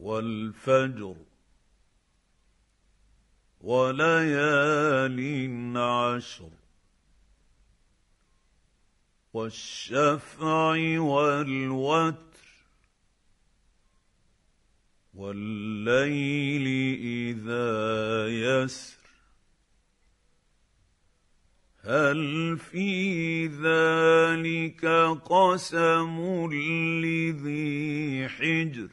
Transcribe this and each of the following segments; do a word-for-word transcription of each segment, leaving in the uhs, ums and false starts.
وَالْفَجْرِ وَلَيَالٍ عَشْرٍ وَالشَّفْعِ وَالْوَتْرِ وَاللَّيْلِ إِذَا يَسْرِ هَلْ فِي ذَلِكَ قَسَمٌ لِّذِي حِجْرٍ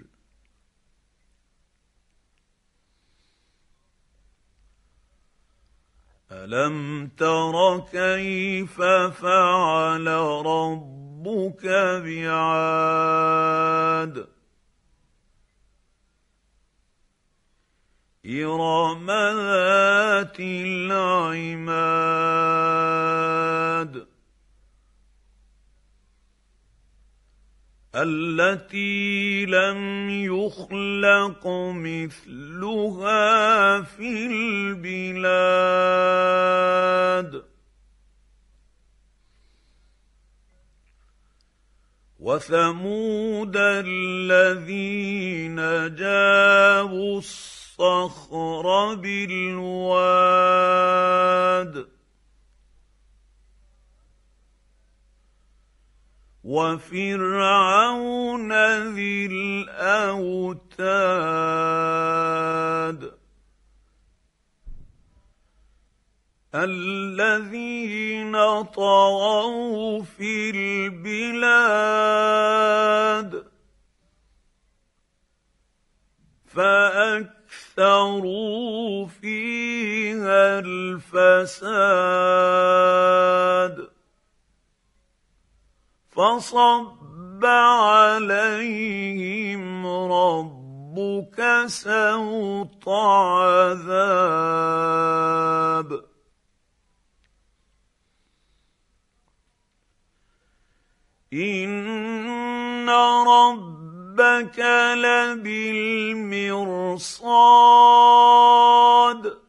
أَلَمْ تَرَ كَيْفَ فَعَلَ رَبُّكَ بِعَادٍ إِرَمَ ذَاتِ الْعِمَادِ الَّتِي لَمْ يُخْلَقْ مِثْلُهَا فِي الْبِلَادِ وَثَمُودَ الَّذِينَ جَابُوا الصَّخْرَ بِالْوَادِ وَفِرْعَوْنَ ذِي الْأَوْتَادِ الَّذِينَ طَغَوْا فِي الْبِلَادِ فَأَكْثَرُوا فِيهَا الْفَسَادَ فَصَبَّ عَلَيْهِمْ رَبُّكَ سَوْطَ عَذَابٍ إِنَّ رَبَّكَ لَبِالْمِرْصَادِ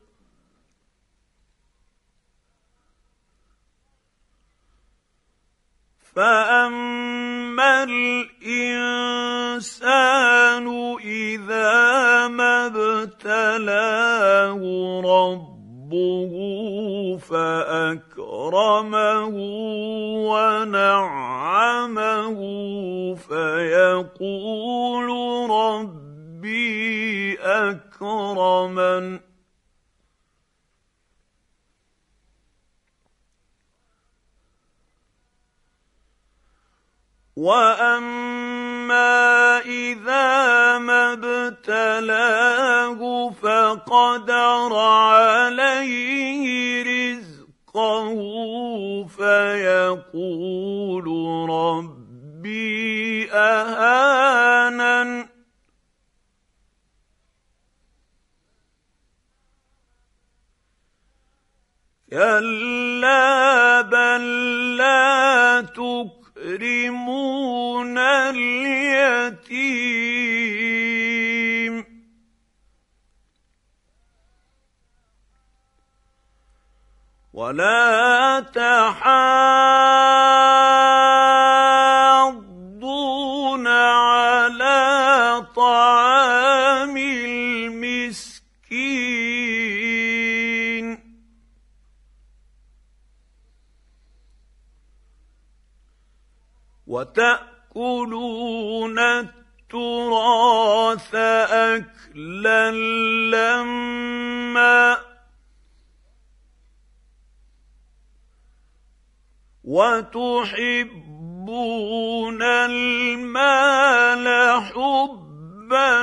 فَأَمَّا الْإِنسَانُ إِذَا مَا ابْتَلَاهُ رَبُّهُ فَأَكْرَمَهُ وَنَعَّمَهُ فَيَقُولُ رَبِّي أَكْرَمَنِ وَأَمَّا إِذَا مَا ابْتَلَاهُ فَقَدَرَ عَلَيْهِ رِزْقَهُ فَيَقُولُ رَبِّي أَهَانَنِ كَلَّا بَل لَّا تُكْرِمُونَ الْيَتِيمَ وَلَا تَحَاضُّونَ عَلَىٰ طَعَامِ الْمِسْكِينِ وَتَأْكُلُونَ التُّرَاثَ أَكْلًا لَّمًّا وَتُحِبُّونَ الْمَالَ حُبًّا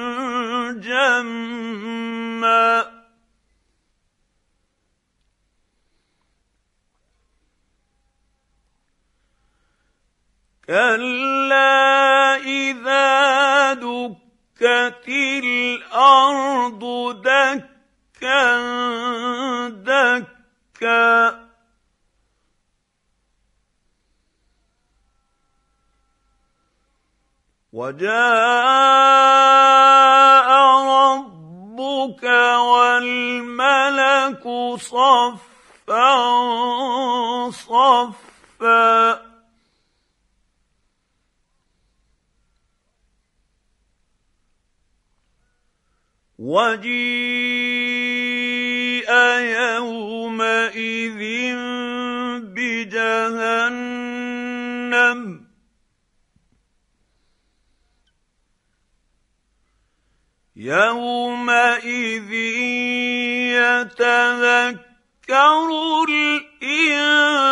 جَمًّا كَلَّا إِذَا دُكَّتِ الْأَرْضُ دَكًّا دَكًّا وَجَاءَ رَبُّكَ وَالْمَلَكُ صَفًّا صَفًّا وجيء يومئذ بجهنم يومئذ يتذكر الإنسان